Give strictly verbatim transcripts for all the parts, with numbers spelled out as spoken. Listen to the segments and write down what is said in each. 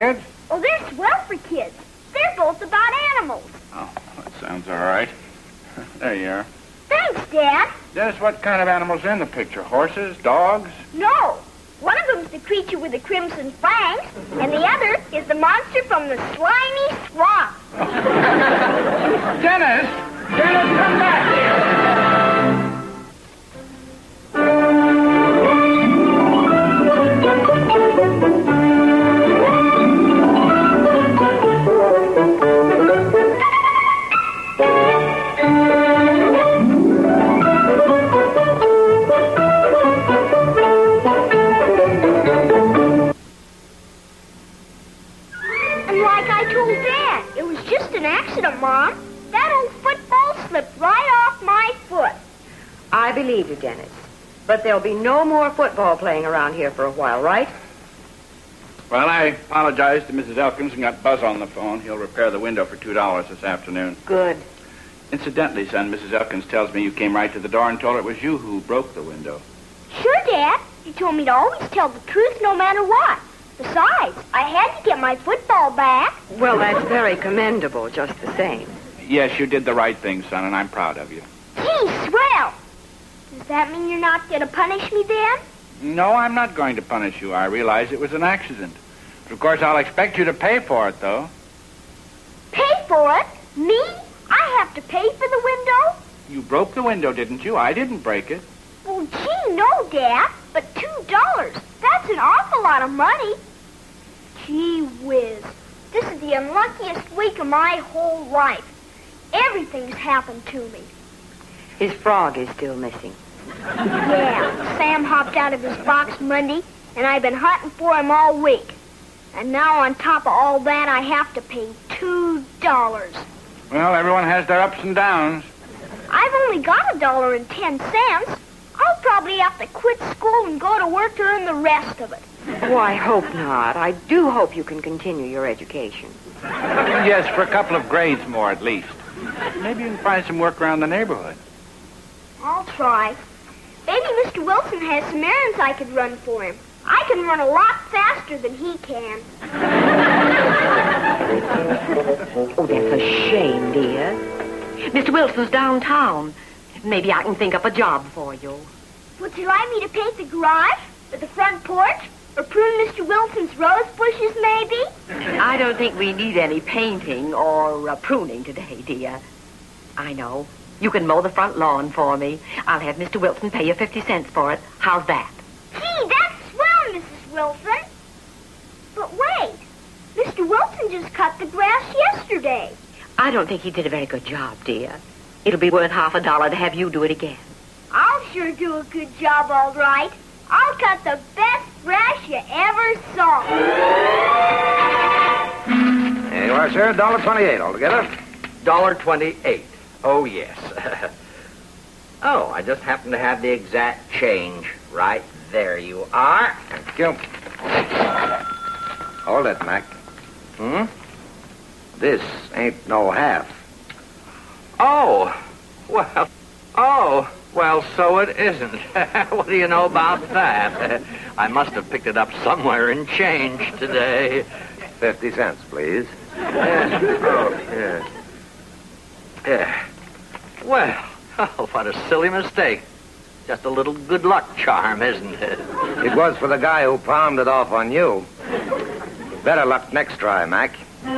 kids? Oh, they're swell for kids. They're both about animals. Oh, that sounds all right. There you are. Thanks, Dad. Dennis, what kind of animals are in the picture? Horses? Dogs? No. One of them's the creature with the crimson fangs, and the other is the monster from the slimy swamp. Dennis! Dennis, come back here! Mom, that old football slipped right off my foot. I believe you, Dennis. But there'll be no more football playing around here for a while, right? Well, I apologized to Missus Elkins and got Buzz on the phone. He'll repair the window for two dollars this afternoon. Good. Incidentally, son, Missus Elkins tells me you came right to the door and told her it was you who broke the window. Sure, Dad. You told me to always tell the truth no matter what. Besides, I had to get my football back. Well, that's very commendable, just the same. Yes, you did the right thing, son, and I'm proud of you. Gee, swell! Does that mean you're not going to punish me then? No, I'm not going to punish you. I realize it was an accident. But of course, I'll expect you to pay for it, though. Pay for it? Me? I have to pay for the window? You broke the window, didn't you? I didn't break it. Well, gee, no, Dad. But two dollars. That's an awful lot of money. Gee whiz. This is the unluckiest week of my whole life. Everything's happened to me. His frog is still missing. Yeah, Sam hopped out of his box Monday, and I've been hunting for him all week. And now on top of all that, I have to pay two dollars. Well, everyone has their ups and downs. I've only got a dollar and ten cents. I'll probably have to quit school and go to work to earn the rest of it. Oh, I hope not. I do hope you can continue your education. Yes, for a couple of grades more at least. Maybe you can find some work around the neighborhood. I'll try. Maybe Mister Wilson has some errands I could run for him. I can run a lot faster than he can. Oh, that's a shame, dear. Mister Wilson's downtown. Maybe I can think up a job for you. Would you like me to paint the garage? Or the front porch? Or prune Mister Wilson's rose bushes, maybe? I don't think we need any painting or uh, pruning today, dear. I know. You can mow the front lawn for me. I'll have Mister Wilson pay you fifty cents for it. How's that? Gee, that's swell, Missus Wilson. But wait. Mister Wilson just cut the grass yesterday. I don't think he did a very good job, dear. It'll be worth half a dollar to have you do it again. I'll sure do a good job, all right. I'll cut the best grass you ever saw. There you are, sir. one dollar twenty-eight altogether. one dollar twenty-eight. Oh, yes. Oh, I just happen to have the exact change. Right there you are. Thank you. Hold it, Mac. Hmm? This ain't no half. Oh, well, oh, well, so it isn't. What do you know about that? I must have picked it up somewhere in change today. Fifty cents, please. Yes. Oh, yes. Yeah. Well, oh, what a silly mistake. Just a little good luck charm, isn't it? It was for the guy who palmed it off on you. Better luck next try, Mac.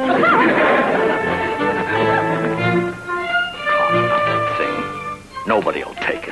Nobody will take it.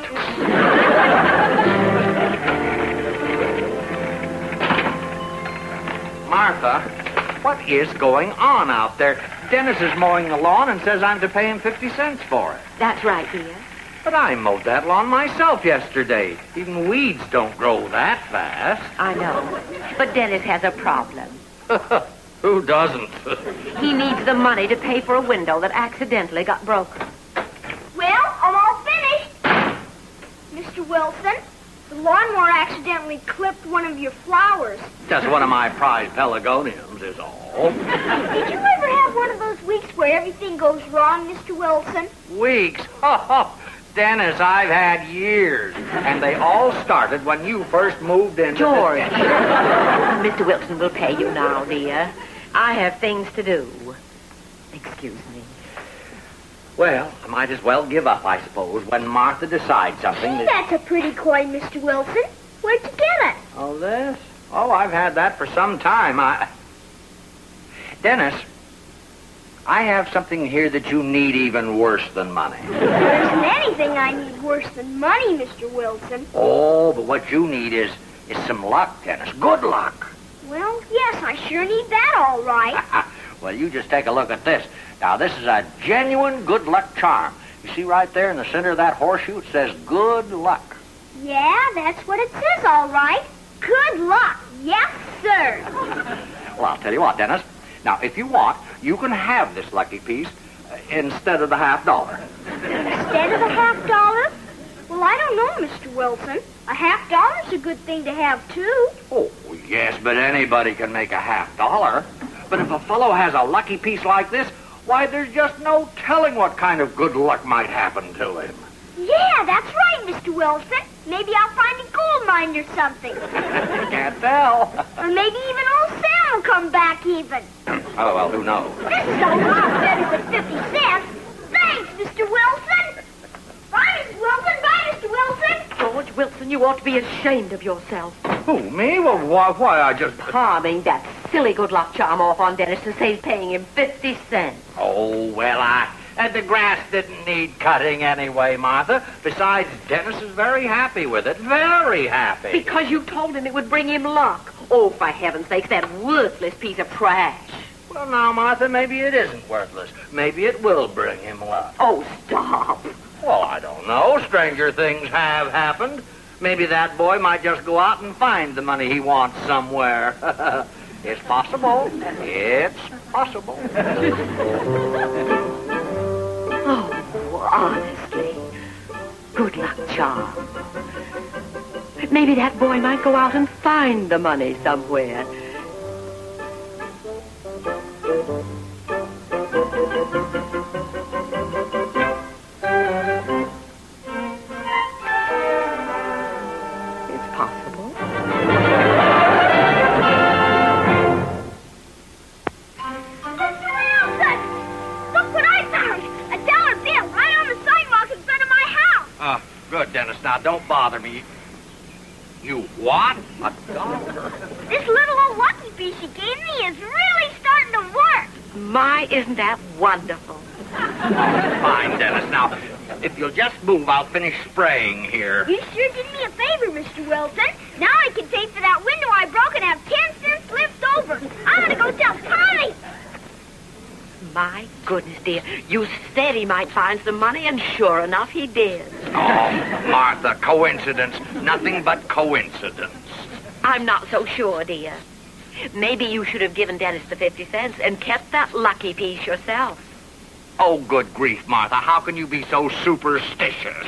Martha, what is going on out there? Dennis is mowing the lawn and says I'm to pay him fifty cents for it. That's right, dear. But I mowed that lawn myself yesterday. Even weeds don't grow that fast. I know. But Dennis has a problem. Who doesn't? He needs the money to pay for a window that accidentally got broken. Well, I'm all finished. Mister Wilson, the lawnmower accidentally clipped one of your flowers. Just one of my prized pelargoniums is all. Did you ever have one of those weeks where everything goes wrong, Mister Wilson? Weeks? Oh, Dennis, I've had years. And they all started when you first moved into George. Mister Wilson will pay you now, dear. I have things to do. Excuse me. Well, I might as well give up, I suppose, when Martha decides something. Gee, that... that's a pretty coin, Mister Wilson. Where'd you get it? Oh, this? Oh, I've had that for some time. I... Dennis, I have something here that you need even worse than money. There isn't anything I need worse than money, Mister Wilson. Oh, but what you need is, is some luck, Dennis. Good luck. Well, yes, I sure need that all right. Well, you just take a look at this. Now, this is a genuine good luck charm. You see right there in the center of that horseshoe, it says good luck. Yeah, that's what it says, all right. Good luck. Yes, sir. Well, I'll tell you what, Dennis. Now, if you want, you can have this lucky piece uh, instead of the half dollar. Instead of a half dollar? Well, I don't know, Mister Wilson. A half dollar's a good thing to have, too. Oh, yes, but anybody can make a half dollar. But if a fellow has a lucky piece like this, why, there's just no telling what kind of good luck might happen to him. Yeah, that's right, Mister Wilson. Maybe I'll find a gold mine or something. Can't tell. Or maybe even old Sam will come back even. Oh, well, who knows? This is a lot better than fifty cents. Thanks, Mister Wilson. Bye, Mister Wilson. Bye, Mister Wilson. George Wilson, you ought to be ashamed of yourself. Who, me? Well, why, why I just... Palming that silly good luck charm off on Dennis to say he's paying him fifty cents. Oh, well, I... And the grass didn't need cutting anyway, Martha. Besides, Dennis is very happy with it. Very happy. Because you told him it would bring him luck. Oh, for heaven's sake, that worthless piece of trash. Well, now, Martha, maybe it isn't worthless. Maybe it will bring him luck. Oh, stop. Well, I don't know. Stranger things have happened. Maybe that boy might just go out and find the money he wants somewhere. It's possible. It's possible. Oh, honestly. Good luck, charm. Maybe that boy might go out and find the money somewhere. It's possible. Uh, good, Dennis. Now, don't bother me. You what? A dollar? This little old lucky piece you gave me is really starting to work. My, isn't that wonderful? Fine, Dennis. Now, if you'll just move, I'll finish spraying here. You sure did me a favor, Mister Wilson. Now I can pay for that window I broke and have ten cents left over. I'm going to go tell Tommy. My goodness, dear. You said he might find some money, and sure enough, he did. Oh, Martha, coincidence. Nothing but coincidence. I'm not so sure, dear. Maybe you should have given Dennis the fifty cents and kept that lucky piece yourself. Oh, good grief, Martha. How can you be so superstitious?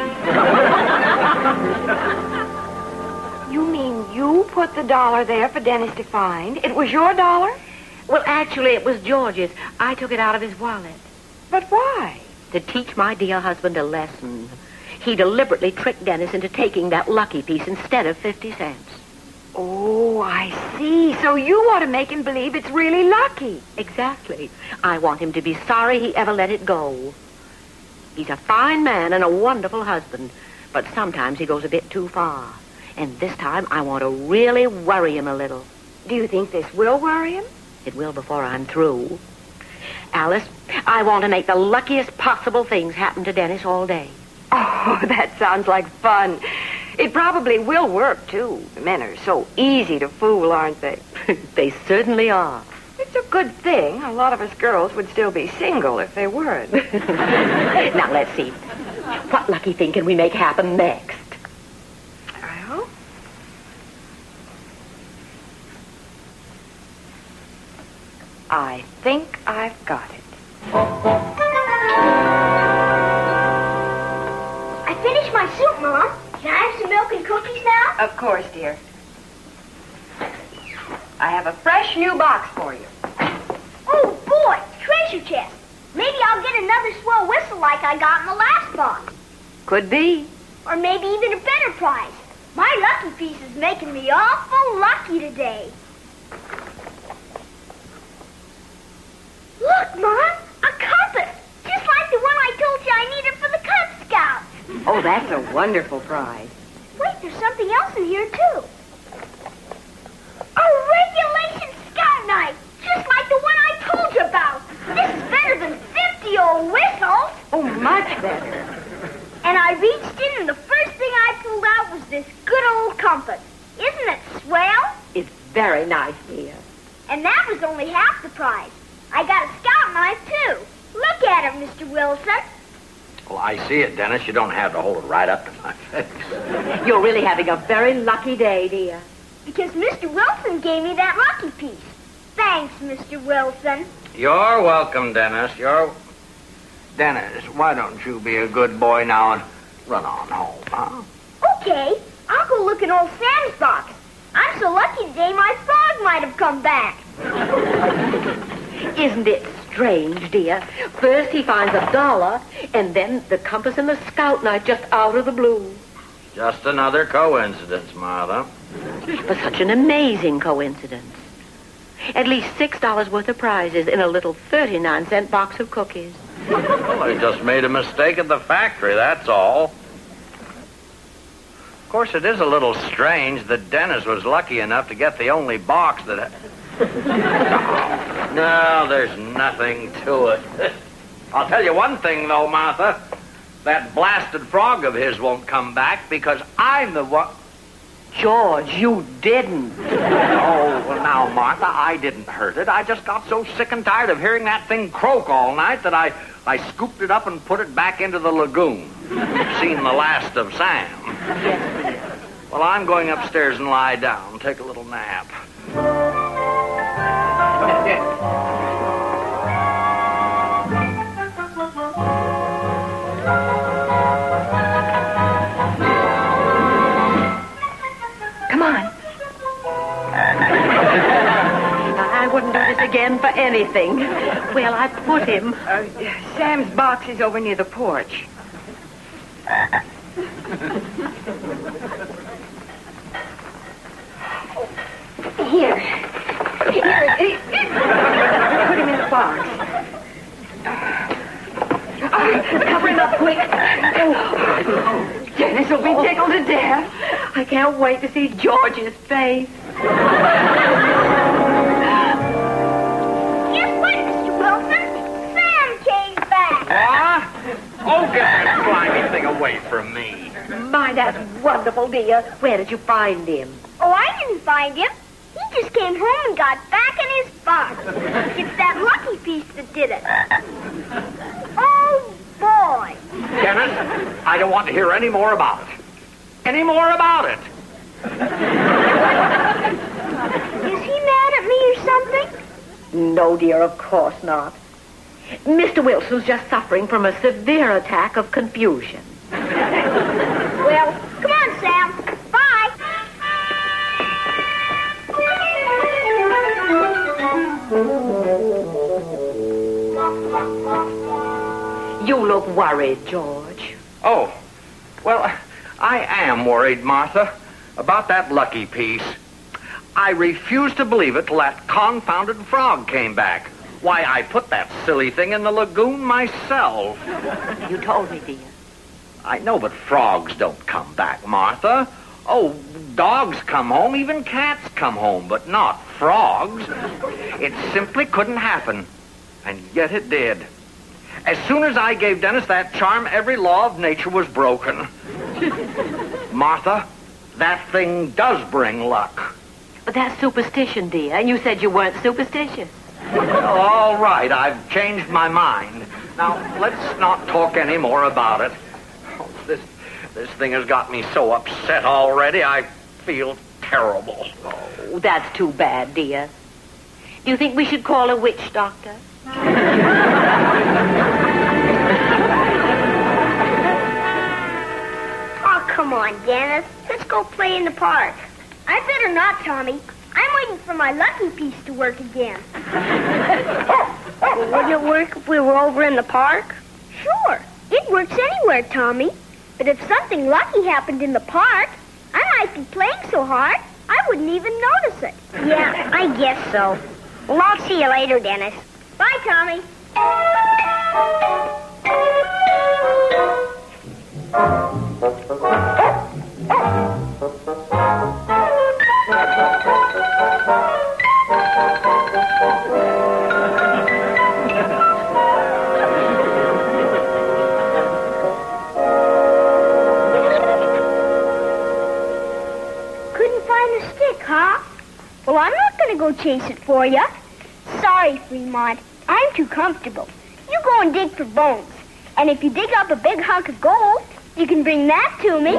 You mean you put the dollar there for Dennis to find? It was your dollar? Well, actually, it was George's. I took it out of his wallet. But why? To teach my dear husband a lesson. He deliberately tricked Dennis into taking that lucky piece instead of fifty cents. Oh, I see. So you want to make him believe it's really lucky. Exactly. I want him to be sorry he ever let it go. He's a fine man and a wonderful husband, but sometimes he goes a bit too far. And this time I want to really worry him a little. Do you think this will worry him? It will before I'm through. Alice, I want to make the luckiest possible things happen to Dennis all day. Oh, that sounds like fun. It probably will work, too. Men are so easy to fool, aren't they? They certainly are. It's a good thing. A lot of us girls would still be single if they weren't. Now, let's see. What lucky thing can we make happen next? Well, I think I've got it. I finished my soup, Mom. Can I have some milk and cookies now? Of course, dear. I have a fresh new box for you. Oh, boy, treasure chest. Maybe I'll get another swell whistle like I got in the last box. Could be. Or maybe even a better prize. My lucky piece is making me awful lucky today. that's a wonderful prize. Wait, there's something else in here, too. A regulation scout knife, just like the one I told you about. This is better than fifty old whistles. Oh, much better. And I reached in, and the first thing I pulled out was this good old compass. Isn't it swell? It's very nice, dear. And that was only half the prize. I got a scout knife, too. Look at it, Mister Wilson. Well, I see it, Dennis. You don't have to hold it right up to my face. You're really having a very lucky day, dear. Because Mister Wilson gave me that lucky piece. Thanks, Mister Wilson. You're welcome, Dennis. You're... Dennis, why don't you be a good boy now and run on home, huh? Okay, I'll go look in old Sam's box. I'm so lucky today my frog might have come back. Isn't it strange, dear? First he finds a dollar, and then the compass and the scout knife just out of the blue. Just another coincidence, Martha. But such an amazing coincidence. At least six dollars worth of prizes in a little thirty-nine cent box of cookies. Well, I just made a mistake at the factory, that's all. Of course, it is a little strange that Dennis was lucky enough to get the only box that... No, there's nothing to it. I'll tell you one thing, though, Martha. That blasted frog of his won't come back because I'm the one... George, you didn't. Oh, well, now, Martha, I didn't hurt it. I just got so sick and tired of hearing that thing croak all night that I, I scooped it up and put it back into the lagoon. Seen the last of Sam. Yes, Well, I'm going upstairs and lie down, take a little nap. Come on. I wouldn't do this again for anything. Well, I put him. Uh, Sam's box is over near the porch. Here. Here. Put him in the box. Oh, cover him up quick. Oh. Dennis will be tickled to death. I can't wait to see George's face. Guess what, Mister Wilson? Sam came back. What? Oh, get that slimy thing away from me. My, that's wonderful, dear. Where did you find him? Oh, I didn't find him. He just came home and got back in his box. It's that lucky piece that did it. Oh, boy. Dennis, I don't want to hear any more about it. Any more about it. Is he mad at me or something? No, dear, of course not. Mister Wilson's just suffering from a severe attack of confusion. Well, come on, Sam. Bye. You look worried, George. Oh, well, I am worried, Martha, about that lucky piece. I refuse to believe it till that confounded frog came back. Why, I put that silly thing in the lagoon myself. You told me, dear. I know, but frogs don't come back, Martha. Oh, dogs come home, even cats come home, but not frogs. It simply couldn't happen, and yet it did. As soon as I gave Dennis that charm, every law of nature was broken. Martha, that thing does bring luck. But that's superstition, dear, and you said you weren't superstitious. All right, I've changed my mind. Now, let's not talk any more about it. Oh, this, this thing has got me so upset already, I feel terrible. Oh, that's too bad, dear. Do you think we should call a witch doctor? Oh, come on, Dennis. Let's go play in the park. I better not, Tommy. I'm waiting for my lucky piece to work again. Well, wouldn't it work if we were over in the park? Sure. It works anywhere, Tommy. But if something lucky happened in the park, I might be playing so hard, I wouldn't even notice it. Yeah, I guess so. Well, I'll see you later, Dennis. Bye, Tommy. Couldn't find a stick, huh? Well, I'm not going to go chase it for you. Sorry, Fremont. I'm too comfortable. You go and dig for bones. And if you dig up a big hunk of gold, you can bring that to me.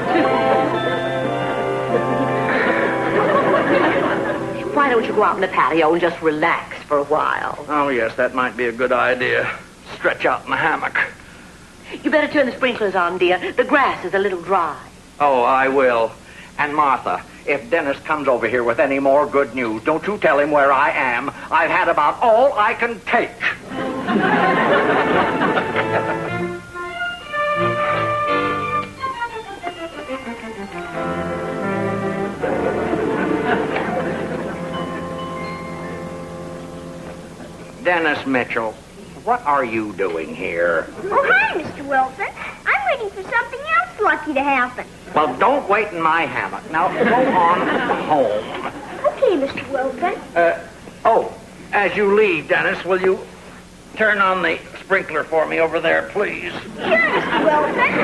Why don't you go out in the patio and just relax for a while? Oh, yes, that might be a good idea. Stretch out in the hammock. You better turn the sprinklers on, dear. The grass is a little dry. Oh, I will. And Martha, if Dennis comes over here with any more good news, don't you tell him where I am. I've had about all I can take. Dennis Mitchell, what are you doing here? Oh, hi, Mister Wilson. I'm waiting for something else lucky to happen. Well, don't wait in my hammock. Now, go on home. Okay, Mister Wilson. Uh, oh, as you leave, Dennis, will you turn on the sprinkler for me over there, please? Sure, Mister Wilson.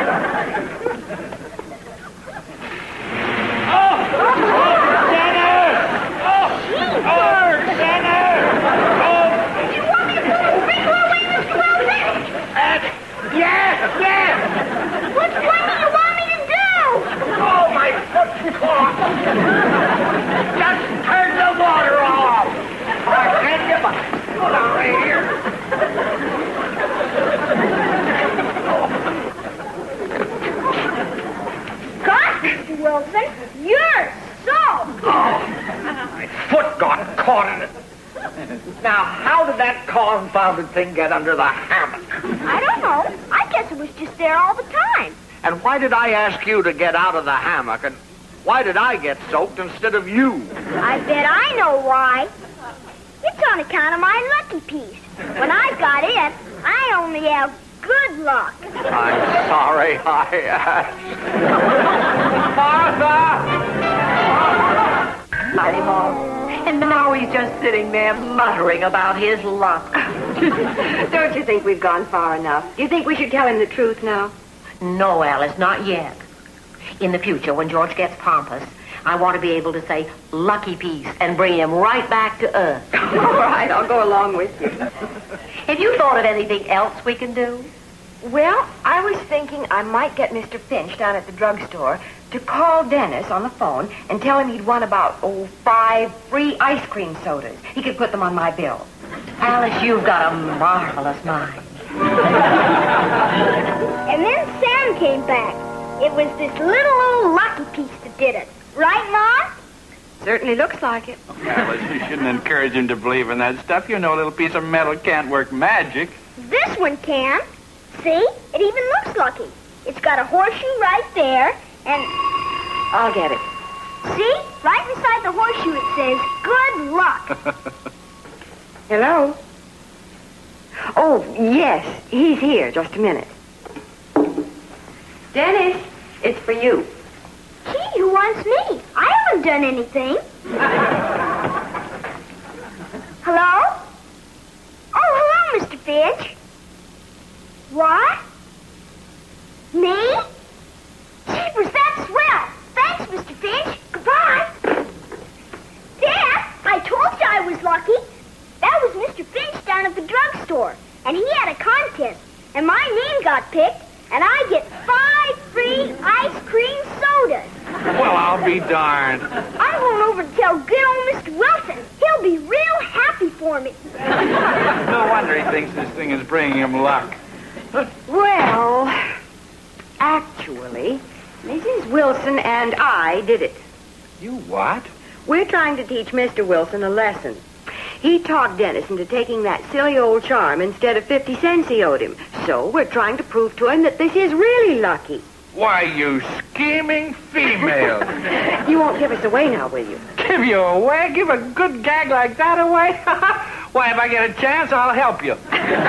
Oh! Oh! Dennis! Oh! Oh, Dennis! Oh! Do you want me to pull the sprinkler away, Mister Wilson? Uh, yes, yes! What, what do you want me to do? Oh, my foot's caught! Just turn the water off! I can't get my foot out of here. Gosh, Mister Wilson, you're soft. Oh, my foot got caught in it. Now, how did that confounded thing get under the hammock? I don't know. I guess it was just there all the time. And why did I ask you to get out of the hammock? And why did I get soaked instead of you? I bet I know why. It's on account of my lucky piece. When I got in, I only have good luck. I'm sorry I asked. Martha! Mighty Mom. And now he's just sitting there muttering about his luck. Don't you think we've gone far enough? Do you think we should tell him the truth now? No, Alice, not yet. In the future, when George gets pompous, I want to be able to say, lucky piece, and bring him right back to earth. All right, I'll go along with you. Have you thought of anything else we can do? Well, I was thinking I might get Mister Finch down at the drugstore to call Dennis on the phone and tell him he'd won about, oh, five free ice cream sodas. He could put them on my bill. Alice, you've got a marvelous mind. And then Sam came back. It was this little old lucky piece that did it. Right, Mom? Certainly looks like it. Alice, you shouldn't encourage him to believe in that stuff. You know a little piece of metal can't work magic. This one can. See? It even looks lucky. It's got a horseshoe right there, and... I'll get it. See? Right beside the horseshoe it says, good luck. Hello? Oh, yes, he's here. Just a minute. Dennis, it's for you. Gee, who wants me? I haven't done anything. Hello? Oh, hello, Mister Finch. What? Me? Jeepers, that's swell. Thanks, Mister Finch. Goodbye. Dad, I told you I was lucky. That was Mister Finch down at the drugstore, and he had a contest, and my name got picked, and I get five free ice cream sodas. Well, I'll be darned. I'm going over to tell good old Mister Wilson. He'll be real happy for me. No wonder he thinks this thing is bringing him luck. Well, actually, Missus Wilson and I did it. You what? We're trying to teach Mister Wilson a lesson. He talked Dennis into taking that silly old charm instead of fifty cents he owed him. So we're trying to prove to him that this is really lucky. Why, you scheming female. You won't give us away now, will you? Give you away? Give a good gag like that away? Why, if I get a chance, I'll help you.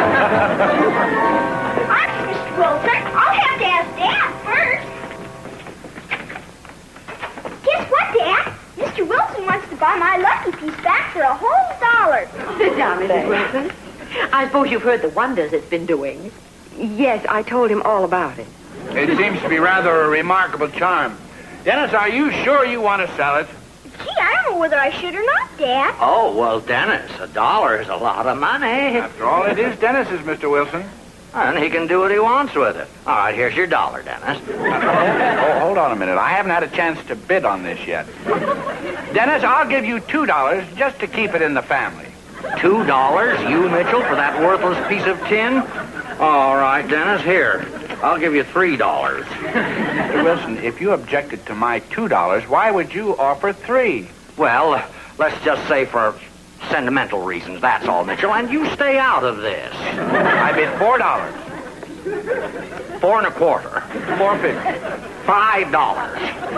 I'm Mister Wilson. I'll have to ask Dad first. Guess what, Dad? Mister Wilson wants to buy my lucky piece back for a whole dollar. Sit down, Missus Wilson. I suppose you've heard the wonders it's been doing. Yes, I told him all about it. It seems to be rather a remarkable charm. Dennis, are you sure you want to sell it? Gee, I don't know whether I should or not, Dad. Oh, well, Dennis, a dollar is a lot of money. After all, it is Dennis's, Mister Wilson. And he can do what he wants with it. All right, here's your dollar, Dennis. Oh, hold on a minute. I haven't had a chance to bid on this yet. Dennis, I'll give you two dollars just to keep it in the family. Two dollars, you, Mitchell, for that worthless piece of tin? All right, Dennis, here. I'll give you three dollars. Mister Wilson, if you objected to my two dollars, why would you offer three? Well, uh, let's just say for sentimental reasons, that's all, Mitchell, and you stay out of this. I bid four dollars. Four and a quarter. Four fifty. Five dollars.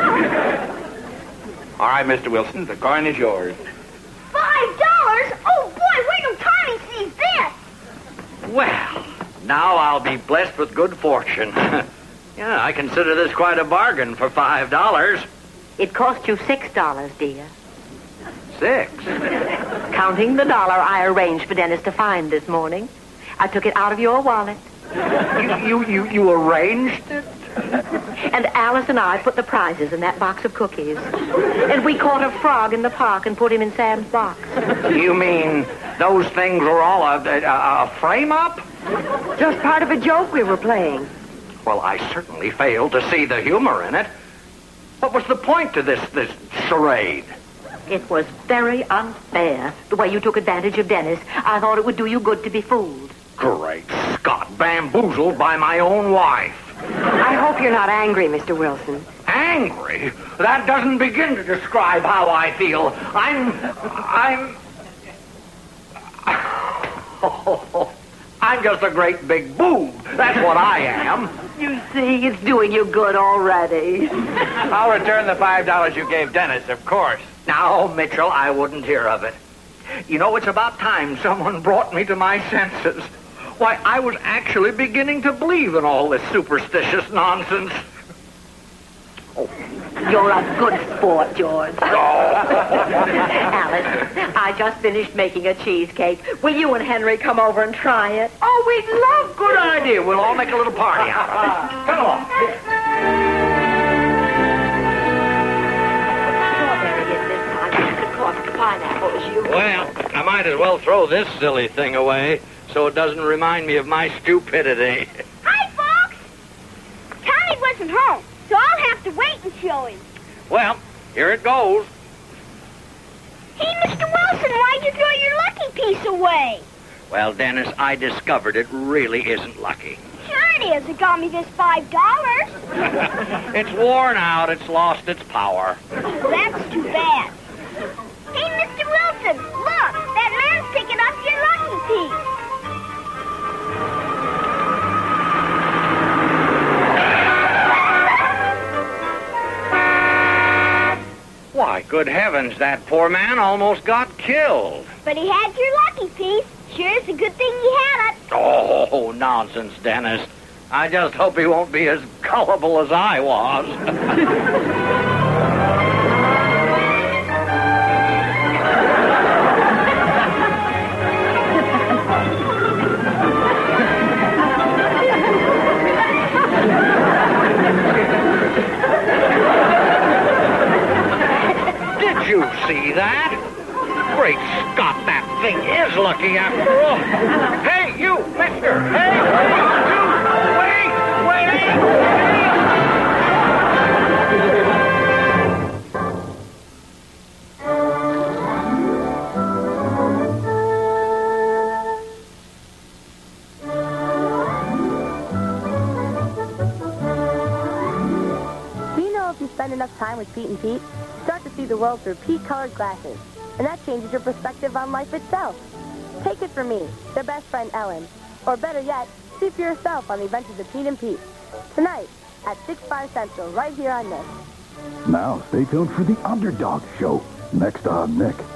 All right, Mister Wilson, the coin is yours. Five dollars? Oh, boy, wait till Tommy sees this. Well, now I'll be blessed with good fortune. Yeah, I consider this quite a bargain for five dollars. It cost you six dollars, dear. Six? Counting the dollar I arranged for Dennis to find this morning. I took it out of your wallet. You, you, you, you arranged it? And Alice and I put the prizes in that box of cookies. And we caught a frog in the park and put him in Sam's box. You mean those things were all a, a, a frame-up? Just part of a joke we were playing. Well, I certainly failed to see the humor in it. What was the point to this, this charade? It was very unfair, the way you took advantage of Dennis. I thought it would do you good to be fooled. Great Scott, bamboozled by my own wife. I hope you're not angry, Mister Wilson. Angry? That doesn't begin to describe how I feel. I'm... I'm... I'm just a great big boob. That's what I am. You see, it's doing you good already. I'll return the five dollars you gave Dennis, of course. Now, Mitchell, I wouldn't hear of it. You know, it's about time someone brought me to my senses. Why, I was actually beginning to believe in all this superstitious nonsense. Oh, you're a good sport, George. Alice, I just finished making a cheesecake. Will you and Henry come over and try it? Oh, we'd love. Good idea. We'll all make a little party out of it. Come along. Pineapples, you. Well, I might as well throw this silly thing away so it doesn't remind me of my stupidity. Hi, folks. Tommy wasn't home, so I'll have to wait and show him. Well, here it goes. Hey, Mister Wilson, why'd you throw your lucky piece away? Well, Dennis, I discovered it really isn't lucky. Sure it is. It got me this five dollars. It's worn out. It's lost its power. That's too bad. Hey, Mister Wilson, look! That man's picking up your lucky piece. Why, good heavens, that poor man almost got killed. But he had your lucky piece. Sure is a good thing he had it. Oh, nonsense, Dennis. I just hope he won't be as gullible as I was. Did you see that? Great Scott, that thing is lucky after all. Hey, you, mister! Hey, you! Wait! Do you know if you spend enough time with Pete and Pete, you start to see the world through Pete-colored glasses, and that changes your perspective on life itself. Take it from me, their best friend Ellen, or better yet, see for yourself on the adventures of Pete and Pete. Tonight at six, five Central, right here on Nick. Now, stay tuned for the Underdog Show, next on Nick.